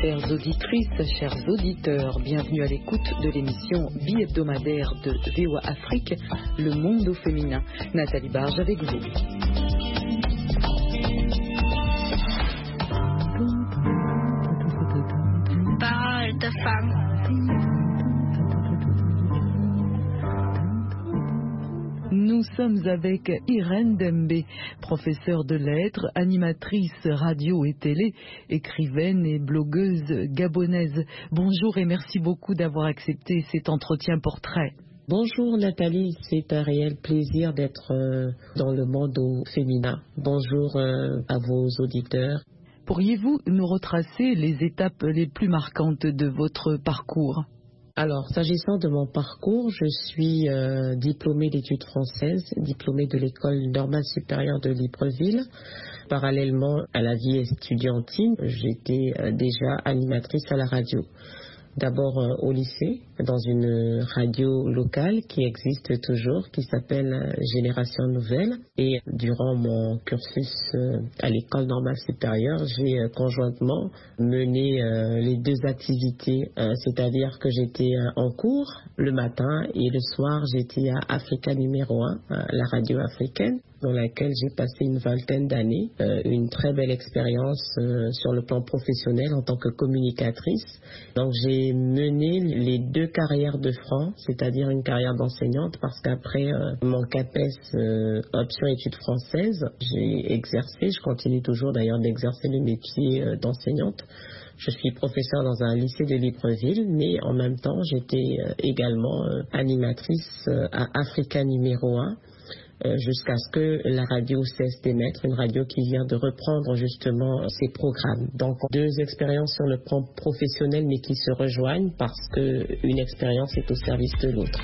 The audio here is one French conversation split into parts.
Chères auditrices, chers auditeurs, bienvenue à l'écoute de l'émission bi-hebdomadaire de VOA Afrique, Le Monde au féminin. Nathalie Barge avec vous. Parole de femme. Nous sommes avec Irène Dembe, professeure de lettres, animatrice radio et télé, écrivaine et blogueuse gabonaise. Bonjour et merci beaucoup d'avoir accepté cet entretien portrait. Bonjour Nathalie, c'est un réel plaisir d'être dans le monde au féminin. Bonjour à vos auditeurs. Pourriez-vous nous retracer les étapes les plus marquantes de votre parcours ? Alors, s'agissant de mon parcours, je suis diplômée d'études françaises, diplômée de l'École normale supérieure de Libreville. Parallèlement à la vie estudiantine, j'étais déjà animatrice à la radio. D'abord au lycée, dans une radio locale qui existe toujours, qui s'appelle Génération Nouvelle. Et durant mon cursus à l'école normale supérieure, j'ai conjointement mené les deux activités, c'est-à-dire que j'étais en cours le matin et le soir, j'étais à Africa numéro 1, la radio africaine, dans laquelle j'ai passé une vingtaine d'années, une très belle expérience sur le plan professionnel en tant que communicatrice. Donc j'ai mené les deux carrières de front, c'est-à-dire une carrière d'enseignante, parce qu'après mon CAPES option études françaises, j'ai exercé, je continue toujours d'ailleurs d'exercer le métier d'enseignante. Je suis professeure dans un lycée de Libreville, mais en même temps j'étais également animatrice à Africa numéro 1. Jusqu'à ce que la radio cesse d'émettre, une radio qui vient de reprendre justement ses programmes. Donc deux expériences sur le plan professionnel mais qui se rejoignent parce qu'une expérience est au service de l'autre.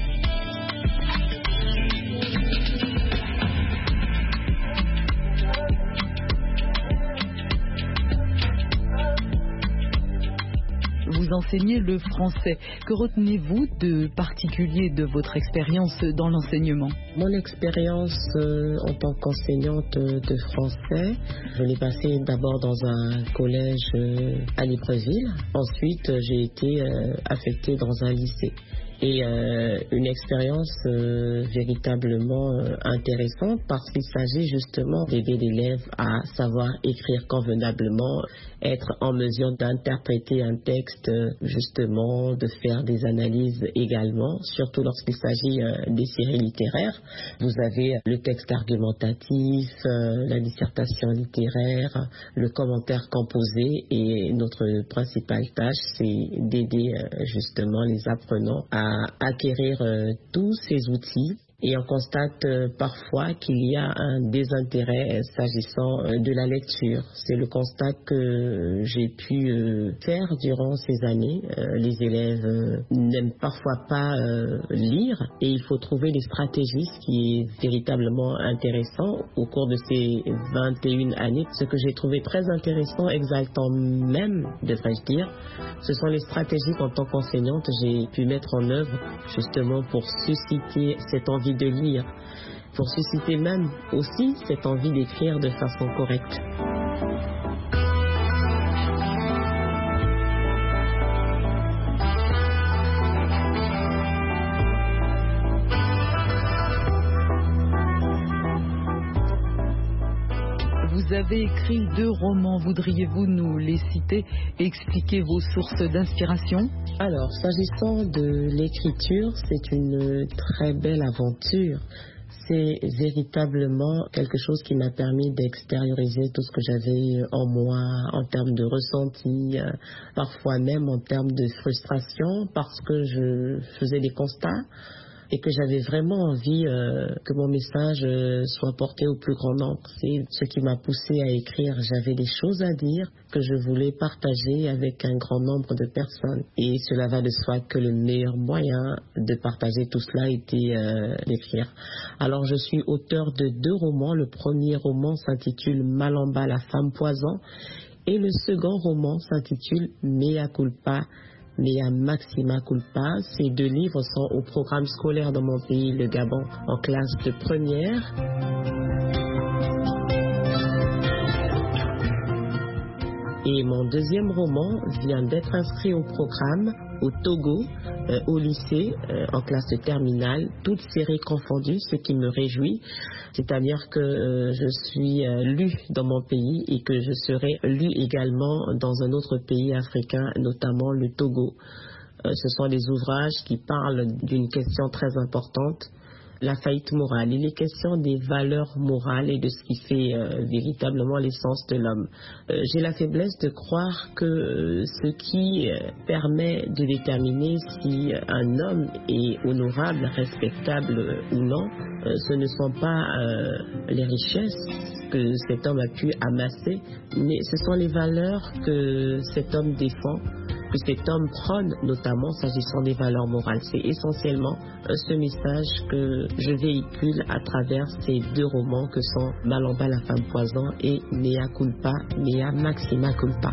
Vous enseignez le français. Que retenez-vous de particulier de votre expérience dans l'enseignement ? Mon expérience en tant qu'enseignante de français, je l'ai passée d'abord dans un collège à Libreville. Ensuite, j'ai été affectée dans un lycée. Et une expérience véritablement intéressante parce qu'il s'agit justement d'aider l'élève à savoir écrire convenablement, être en mesure d'interpréter un texte justement, de faire des analyses également, surtout lorsqu'il s'agit des séries littéraires. Vous avez le texte argumentatif, la dissertation littéraire, le commentaire composé et notre principale tâche c'est d'aider justement les apprenants à acquérir tous ces outils. Et on constate parfois qu'il y a un désintérêt s'agissant de la lecture. C'est le constat que j'ai pu faire durant ces années. Les élèves n'aiment parfois pas lire et il faut trouver des stratégies, ce qui est véritablement intéressant au cours de ces 21 années. Ce que j'ai trouvé très intéressant, exaltant même, devrais-je dire, ce sont les stratégies qu'en tant qu'enseignante, j'ai pu mettre en œuvre justement pour susciter cette envie de lire, pour susciter même aussi cette envie d'écrire de façon correcte. Vous avez écrit 2 romans, voudriez-vous nous les citer et expliquer vos sources d'inspiration ? Alors, s'agissant de l'écriture, c'est une très belle aventure. C'est véritablement quelque chose qui m'a permis d'extérioriser tout ce que j'avais en moi en termes de ressenti, parfois même en termes de frustration, parce que je faisais des constats et que j'avais vraiment envie que mon message soit porté au plus grand nombre. C'est ce qui m'a poussé à écrire. J'avais des choses à dire que je voulais partager avec un grand nombre de personnes. Et cela va de soi que le meilleur moyen de partager tout cela était d'écrire. Alors je suis auteur de 2 romans. Le premier roman s'intitule Malamba, la femme poison. Et le second roman s'intitule Mea culpa, Mea maxima culpa. Ces 2 livres sont au programme scolaire dans mon pays, le Gabon, en classe de première. Et mon deuxième roman vient d'être inscrit au programme au Togo, au lycée, en classe de terminale, toutes séries confondues, ce qui me réjouit. C'est-à-dire que je suis lue dans mon pays et que je serai lue également dans un autre pays africain, notamment le Togo. Ce sont des ouvrages qui parlent d'une question très importante, la faillite morale. Il est question des valeurs morales et de ce qui fait véritablement l'essence de l'homme. J'ai la faiblesse de croire que ce qui permet de déterminer si un homme est honorable, respectable ou non, ce ne sont pas les richesses que cet homme a pu amasser, mais ce sont les valeurs que cet homme défend, que cet homme prône, notamment s'agissant des valeurs morales. C'est essentiellement ce message que je véhicule à travers ces deux romans que sont Malamba la femme poison et Mea culpa, Mea maxima culpa.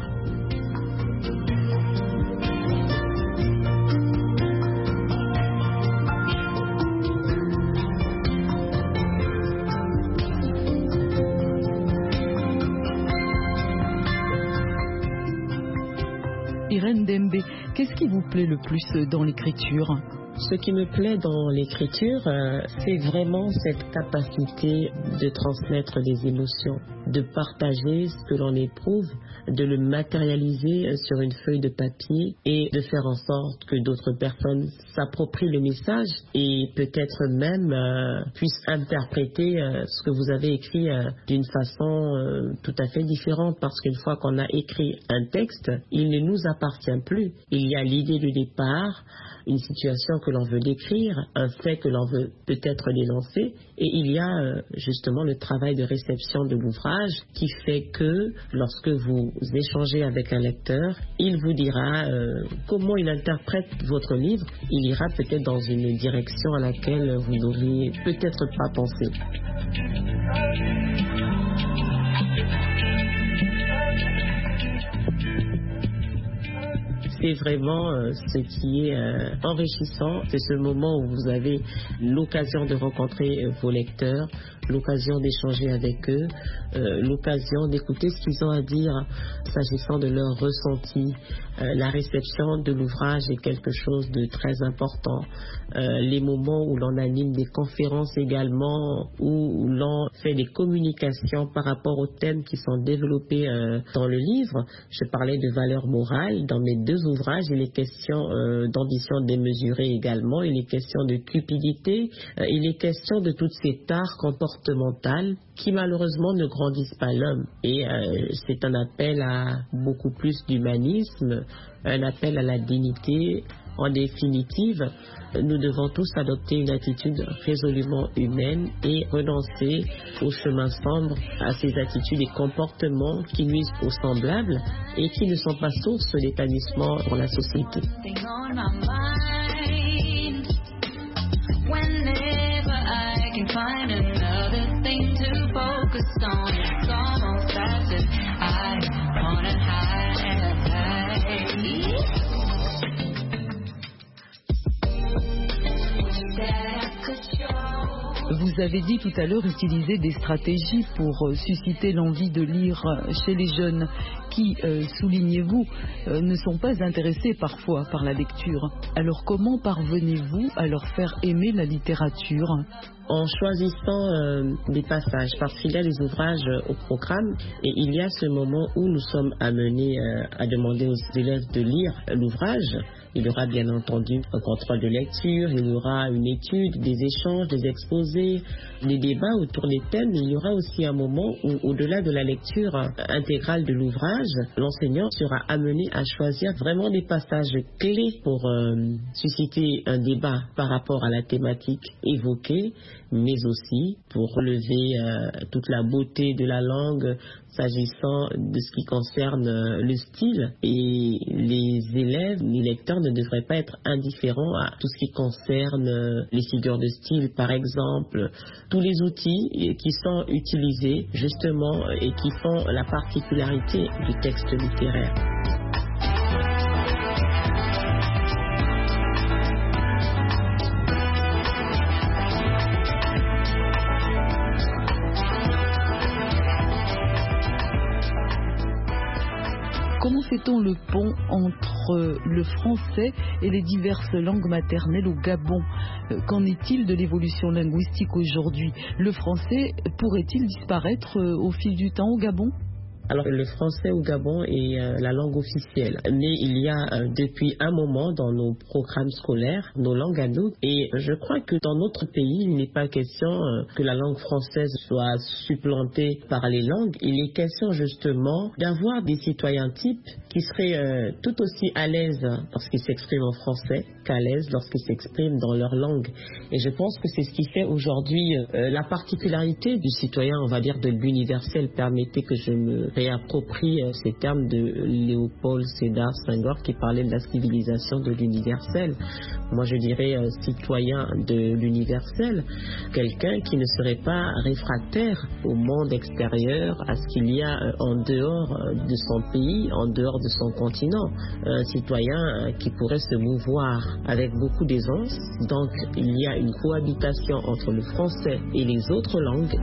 Irène Dembe, qu'est-ce qui vous plaît le plus dans l'écriture ? Ce qui me plaît dans l'écriture, c'est vraiment cette capacité de transmettre des émotions, de partager ce que l'on éprouve, de le matérialiser sur une feuille de papier et de faire en sorte que d'autres personnes s'approprient le message et peut-être même puissent interpréter ce que vous avez écrit d'une façon tout à fait différente, parce qu'une fois qu'on a écrit un texte, il ne nous appartient plus. Il y a l'idée du départ, une situation que l'on veut décrire, un fait que l'on veut peut-être dénoncer, et il y a justement le travail de réception de l'ouvrage qui fait que lorsque vous échangez avec un lecteur, il vous dira comment il interprète votre livre. Il ira peut-être dans une direction à laquelle vous n'auriez peut-être pas pensé. C'est vraiment ce qui est enrichissant, c'est ce moment où vous avez l'occasion de rencontrer vos lecteurs, l'occasion d'échanger avec eux, l'occasion d'écouter ce qu'ils ont à dire s'agissant de leur ressenti. La réception de l'ouvrage est quelque chose de très important. Les moments où l'on anime des conférences également, où l'on fait des communications par rapport aux thèmes qui sont développés dans le livre. Je parlais de valeurs morales. Dans mes deux ouvrages, il est question d'ambition démesurée également, il est question de cupidité, il est question de toutes ces tares comportementales qui malheureusement ne grandissent pas l'homme. Et c'est un appel à beaucoup plus d'humanisme, un appel à la dignité. En définitive, nous devons tous adopter une attitude résolument humaine et renoncer au chemin sombre, à ces attitudes et comportements qui nuisent aux semblables et qui ne sont pas source d'épanouissement pour la société. Vous avez dit tout à l'heure utiliser des stratégies pour susciter l'envie de lire chez les jeunes qui, soulignez-vous, ne sont pas intéressés parfois par la lecture. Alors comment parvenez-vous à leur faire aimer la littérature ? En choisissant des passages, parce qu'il y a des ouvrages au programme et il y a ce moment où nous sommes amenés à demander aux élèves de lire l'ouvrage. Il y aura bien entendu un contrôle de lecture, il y aura une étude, des échanges, des exposés, des débats autour des thèmes. Il y aura aussi un moment où, au-delà de la lecture intégrale de l'ouvrage, l'enseignant sera amené à choisir vraiment des passages clés pour susciter un débat par rapport à la thématique évoquée, mais aussi pour relever toute la beauté de la langue s'agissant de ce qui concerne le style. Et les élèves, les lecteurs ne devraient pas être indifférents à tout ce qui concerne les figures de style, par exemple, tous les outils qui sont utilisés justement et qui font la particularité du texte littéraire. Comment fait-on le pont entre le français et les diverses langues maternelles au Gabon? Qu'en est-il de l'évolution linguistique aujourd'hui? Le français pourrait-il disparaître au fil du temps au Gabon? Alors, le français au Gabon est la langue officielle, mais il y a depuis un moment dans nos programmes scolaires, nos langues à nous, et je crois que dans notre pays, il n'est pas question que la langue française soit supplantée par les langues. Il est question justement d'avoir des citoyens types qui seraient tout aussi à l'aise lorsqu'ils s'expriment en français qu'à l'aise lorsqu'ils s'expriment dans leur langue. Et je pense que c'est ce qui fait aujourd'hui la particularité du citoyen, on va dire, de l'universel. Permettez que je me réapproprie ces termes de Léopold Sédar Senghor qui parlait de la civilisation de l'universel. Moi, je dirais citoyen de l'universel, quelqu'un qui ne serait pas réfractaire au monde extérieur, à ce qu'il y a en dehors de son pays, en dehors de son continent. Un citoyen qui pourrait se mouvoir avec beaucoup d'aisance. Donc, il y a une cohabitation entre le français et les autres langues.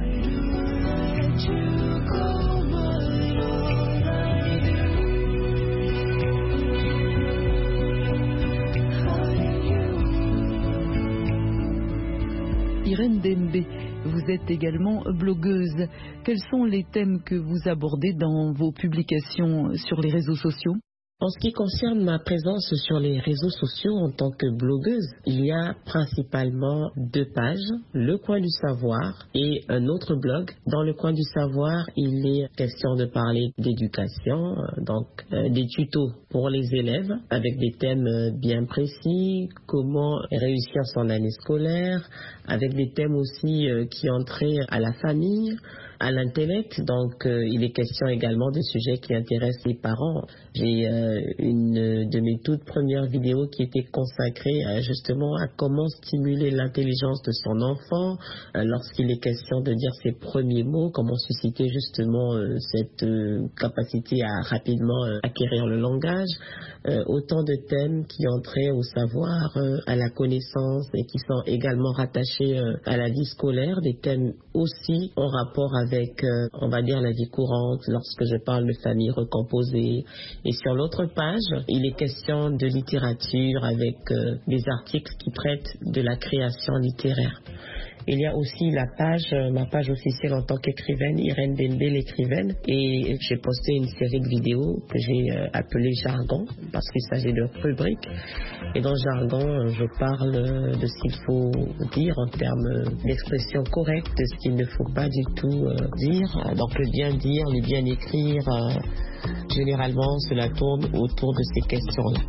Irène Dembe, vous êtes également blogueuse. Quels sont les thèmes que vous abordez dans vos publications sur les réseaux sociaux? En ce qui concerne ma présence sur les réseaux sociaux en tant que blogueuse, il y a principalement 2 pages, Le Coin du Savoir et un autre blog. Dans Le Coin du Savoir, il est question de parler d'éducation, donc des tutos pour les élèves avec des thèmes bien précis, comment réussir son année scolaire, avec des thèmes aussi qui ont trait à la famille, à l'intellect, donc il est question également de sujets qui intéressent les parents. J'ai une de mes toutes premières vidéos qui était consacrée justement à comment stimuler l'intelligence de son enfant lorsqu'il est question de dire ses premiers mots, comment susciter justement cette capacité à rapidement acquérir le langage. Autant de thèmes qui ont trait au savoir, à la connaissance et qui sont également rattachés à la vie scolaire, des thèmes aussi en rapport avec, on va dire, la vie courante lorsque je parle de famille recomposée. Et sur l'autre page, il est question de littérature avec des articles qui traitent de la création littéraire. Il y a aussi ma page officielle en tant qu'écrivaine, Irène Dembe l'écrivaine, et j'ai posté une série de vidéos que j'ai appelée Jargon, parce qu'il s'agit de rubriques. Et dans Jargon, je parle de ce qu'il faut dire en termes d'expression correcte, de ce qu'il ne faut pas du tout dire. Donc le bien dire, le bien écrire, généralement cela tourne autour de ces questions-là.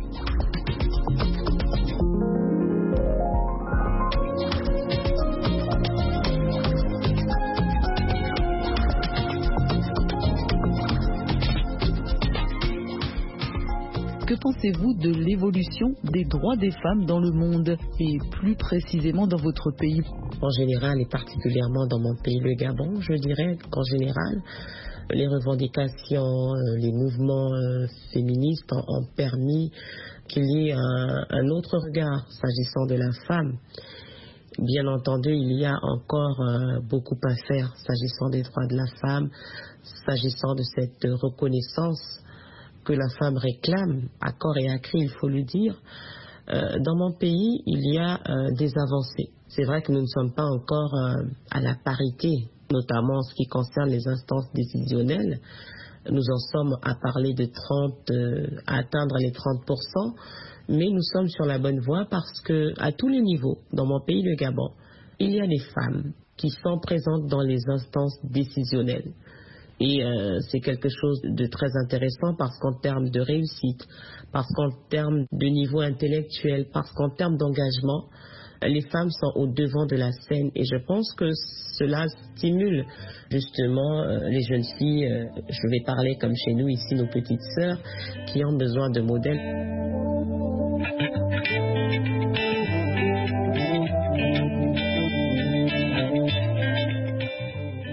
Que pensez-vous de l'évolution des droits des femmes dans le monde et plus précisément dans votre pays? En général et particulièrement dans mon pays, le Gabon, je dirais qu'en général, les revendications, les mouvements féministes ont permis qu'il y ait un autre regard s'agissant de la femme. Bien entendu, il y a encore beaucoup à faire s'agissant des droits de la femme, s'agissant de cette reconnaissance que la femme réclame à corps et à cri, il faut le dire. Dans mon pays, il y a des avancées. C'est vrai que nous ne sommes pas encore à la parité, notamment en ce qui concerne les instances décisionnelles. Nous en sommes à parler de à atteindre les 30%, mais nous sommes sur la bonne voie parce que à tous les niveaux, dans mon pays, le Gabon, il y a des femmes qui sont présentes dans les instances décisionnelles. Et c'est quelque chose de très intéressant parce qu'en termes de réussite, parce qu'en termes de niveau intellectuel, parce qu'en termes d'engagement, les femmes sont au devant de la scène. Et je pense que cela stimule justement les jeunes filles, je vais parler comme chez nous ici, nos petites sœurs, qui ont besoin de modèles.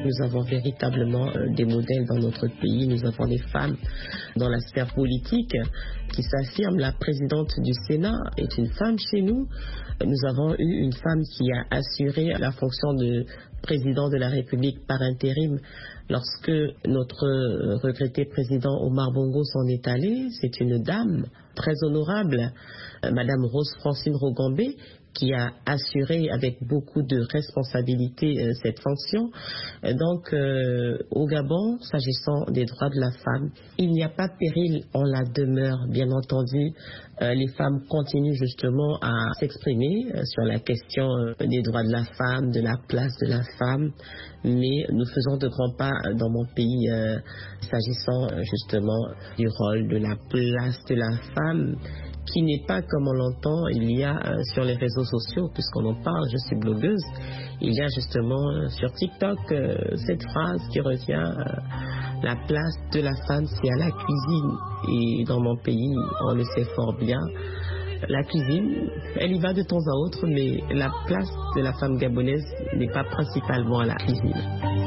nous avons véritablement des modèles dans notre pays. Nous avons des femmes dans la sphère politique qui s'affirment. La présidente du Sénat est une femme chez nous. Nous avons eu une femme qui a assuré la fonction de président de la République par intérim lorsque notre regretté président Omar Bongo s'en est allé. C'est une dame très honorable, Madame Rose Francine Rogambé, qui a assuré avec beaucoup de responsabilité cette fonction. Donc, au Gabon, s'agissant des droits de la femme, il n'y a pas de péril en la demeure, bien entendu. Les femmes continuent justement à s'exprimer sur la question des droits de la femme, de la place de la femme, mais nous faisons de grands pas dans mon pays s'agissant justement du rôle, de la place de la femme, qui n'est pas comme on l'entend. Il y a sur les réseaux sociaux, puisqu'on en parle, je suis blogueuse, il y a justement sur TikTok cette phrase qui revient, la place de la femme c'est à la cuisine. Et dans mon pays, on le sait fort bien, la cuisine, elle y va de temps à autre, mais la place de la femme gabonaise n'est pas principalement à la cuisine.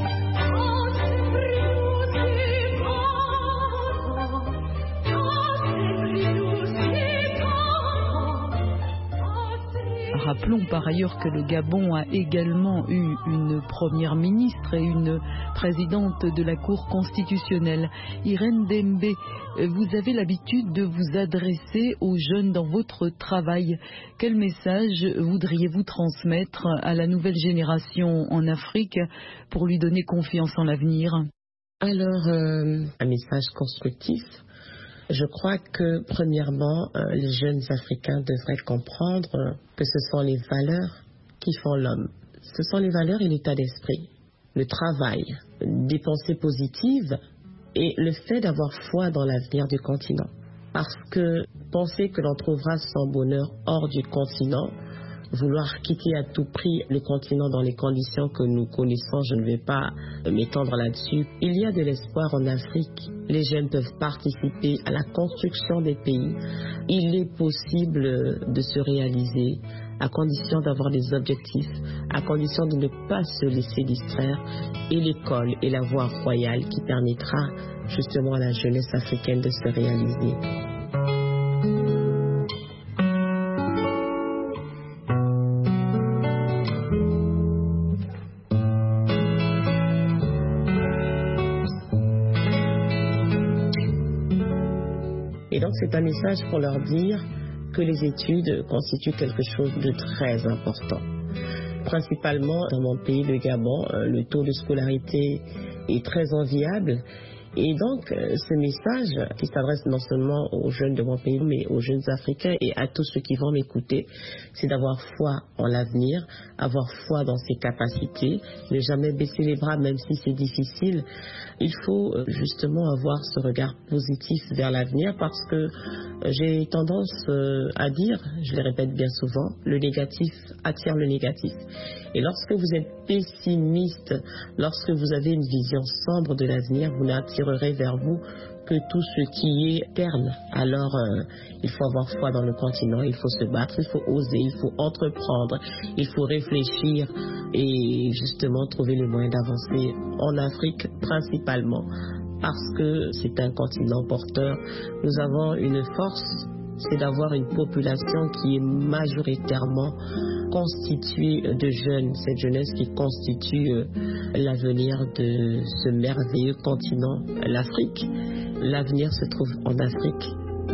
Rappelons par ailleurs que le Gabon a également eu une première ministre et une présidente de la Cour constitutionnelle. Irène Dembe, vous avez l'habitude de vous adresser aux jeunes dans votre travail. Quel message voudriez-vous transmettre à la nouvelle génération en Afrique pour lui donner confiance en l'avenir? Alors, un message constructif. Je crois que, premièrement, les jeunes Africains devraient comprendre que ce sont les valeurs qui font l'homme. Ce sont les valeurs et l'état d'esprit, le travail, des pensées positives et le fait d'avoir foi dans l'avenir du continent. Parce que penser que l'on trouvera son bonheur hors du continent, vouloir quitter à tout prix le continent dans les conditions que nous connaissons, je ne vais pas m'étendre là-dessus. Il y a de l'espoir en Afrique. Les jeunes peuvent participer à la construction des pays. Il est possible de se réaliser à condition d'avoir des objectifs, à condition de ne pas se laisser distraire. Et l'école est la voie royale qui permettra justement à la jeunesse africaine de se réaliser. Et donc c'est un message pour leur dire que les études constituent quelque chose de très important. Principalement dans mon pays, le Gabon, le taux de scolarité est très enviable. Et donc, ce message qui s'adresse non seulement aux jeunes de mon pays, mais aux jeunes Africains et à tous ceux qui vont m'écouter, c'est d'avoir foi en l'avenir, avoir foi dans ses capacités, ne jamais baisser les bras même si c'est difficile. Il faut justement avoir ce regard positif vers l'avenir parce que j'ai tendance à dire, je le répète bien souvent, le négatif attire le négatif. Et lorsque vous êtes pessimiste, lorsque vous avez une vision sombre de l'avenir, vous n'attirerez vers vous que tout ce qui est terne. Alors, il faut avoir foi dans le continent, il faut se battre, il faut oser, il faut entreprendre, il faut réfléchir et justement trouver les moyens d'avancer en Afrique principalement parce que c'est un continent porteur. Nous avons une force, c'est d'avoir une population qui est majoritairement constituée de jeunes, cette jeunesse qui constitue l'avenir de ce merveilleux continent, l'Afrique. L'avenir se trouve en Afrique.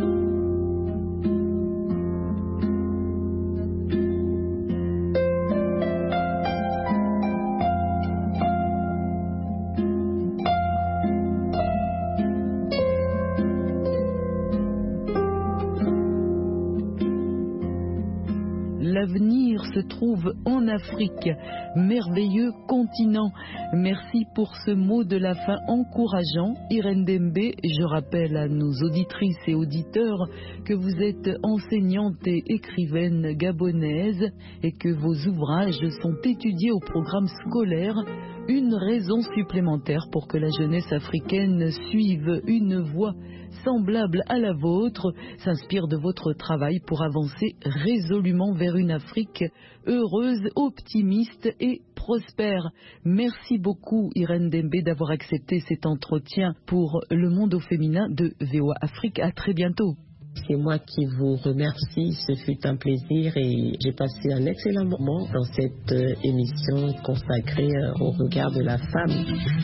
L'avenir se trouve en Afrique, merveilleux continent. Merci pour ce mot de la fin encourageant. Irène Dembe, je rappelle à nos auditrices et auditeurs que vous êtes enseignante et écrivaine gabonaise et que vos ouvrages sont étudiés au programme scolaire Une raison supplémentaire pour que la jeunesse africaine suive une voie semblable à la vôtre, s'inspire de votre travail pour avancer résolument vers une Afrique heureuse, optimiste et prospère. Merci beaucoup Irène Dembe d'avoir accepté cet entretien pour Le Monde au féminin de VOA Afrique. À très bientôt. C'est moi qui vous remercie, ce fut un plaisir et j'ai passé un excellent moment dans cette émission consacrée au regard de la femme.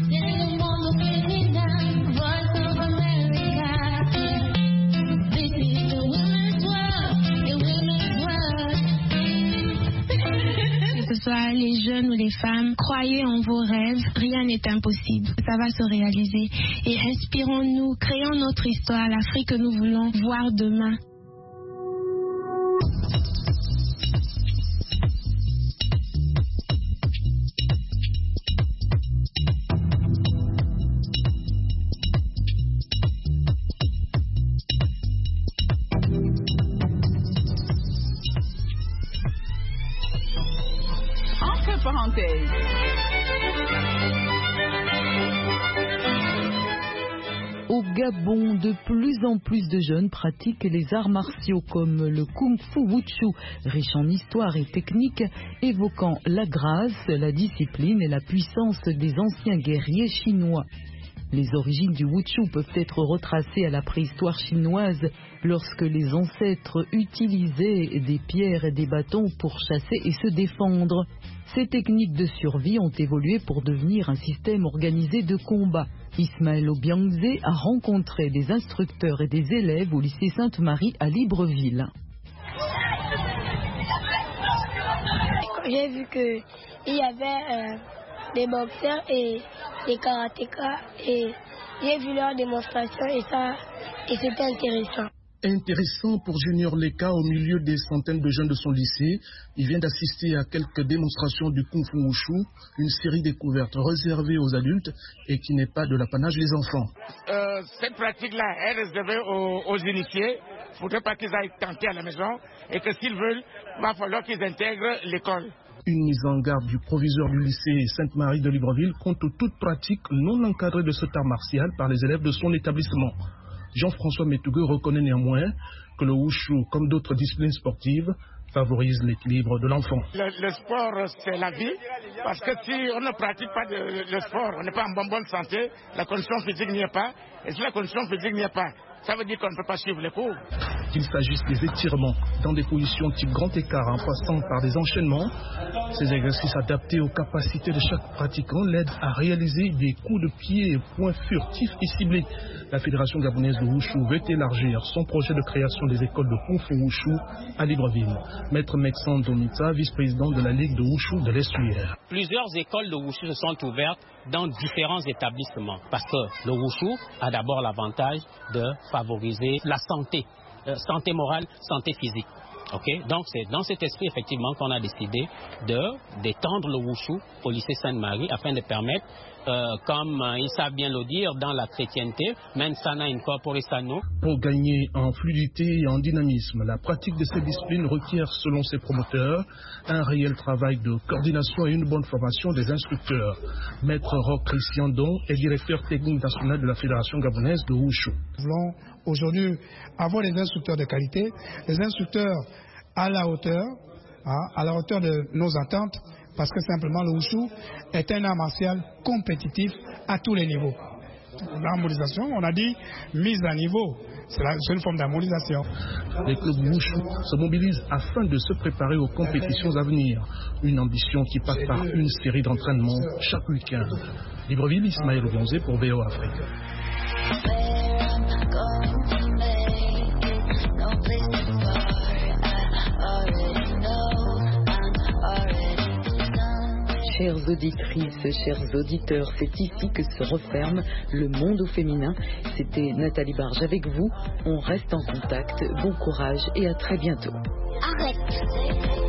Que ce soit les jeunes ou les femmes, croyez en vos rêves, rien n'est impossible, ça va se réaliser. Et inspirons-nous, créons notre histoire, l'Afrique que nous voulons voir demain. Au Gabon, de plus en plus de jeunes pratiquent les arts martiaux comme le Kung Fu Wushu, riche en histoire et technique, évoquant la grâce, la discipline et la puissance des anciens guerriers chinois. Les origines du Wushu peuvent être retracées à la préhistoire chinoise, lorsque les ancêtres utilisaient des pierres et des bâtons pour chasser et se défendre. Ces techniques de survie ont évolué pour devenir un système organisé de combat. Ismaël Obiangze a rencontré des instructeurs et des élèves au lycée Sainte-Marie à Libreville. J'ai vu qu'il y avait des boxeurs et des karatékas et j'ai vu leur démonstration et c'était intéressant. Intéressant pour Junior Leka au milieu des centaines de jeunes de son lycée. Il vient d'assister à quelques démonstrations du Kung Fu Wushu, une série découverte réservée aux adultes et qui n'est pas de l'apanage des enfants. Cette pratique-là est réservée aux initiés. Il ne faudrait pas qu'ils aillent tenter à la maison et que s'ils veulent, il va falloir qu'ils intègrent l'école. Une mise en garde du proviseur du lycée Sainte-Marie de Libreville contre toute pratique non encadrée de cet art martial par les élèves de son établissement. Jean-François Métougueux reconnaît néanmoins que le Wushu, comme d'autres disciplines sportives, favorise l'équilibre de l'enfant. Le sport, c'est la vie, parce que si on ne pratique pas le sport, on n'est pas en bonne santé, la condition physique n'y est pas, et si la condition physique n'y est pas, ça veut dire qu'on ne peut pas suivre les cours. Qu'il s'agisse des étirements dans des positions type grand écart en passant par des enchaînements, ces exercices adaptés aux capacités de chaque pratiquant l'aident à réaliser des coups de pied et points furtifs et ciblés. La Fédération gabonaise de Wushu veut élargir son projet de création des écoles de Kung Fu Wushu à Libreville. Maître Mexan Donita, vice-président de la Ligue de Wushu de l'Estuaire. Plusieurs écoles de Wushu se sont ouvertes dans différents établissements parce que le Wushu a d'abord l'avantage de favoriser la santé, santé morale, santé physique. Okay? Donc c'est dans cet esprit effectivement qu'on a décidé d'étendre le Wushu au lycée Sainte-Marie afin de permettre, comme ils savent bien le dire, dans la chrétienté, mensana in corpore sano. Pour gagner en fluidité et en dynamisme, la pratique de ces disciplines requiert, selon ses promoteurs, un réel travail de coordination et une bonne formation des instructeurs. Maître Roch Christian Don est directeur technique national de la Fédération gabonaise de Wushu. Nous voulons aujourd'hui avoir des instructeurs de qualité, des instructeurs à la hauteur de nos attentes, parce que simplement le Wushu est un art martial compétitif à tous les niveaux. L'harmonisation, on a dit mise à niveau, c'est une forme d'harmonisation. Les clubs Wushu se mobilisent afin de se préparer aux compétitions à venir, une ambition qui passe par une série d'entraînements chaque week-end. Libreville, Ismaël Obiangze pour VOA Afrique. Chères auditrices, chers auditeurs, c'est ici que se referme Le Monde au féminin. C'était Nathalie Barge avec vous. On reste en contact. Bon courage et à très bientôt. Arrête.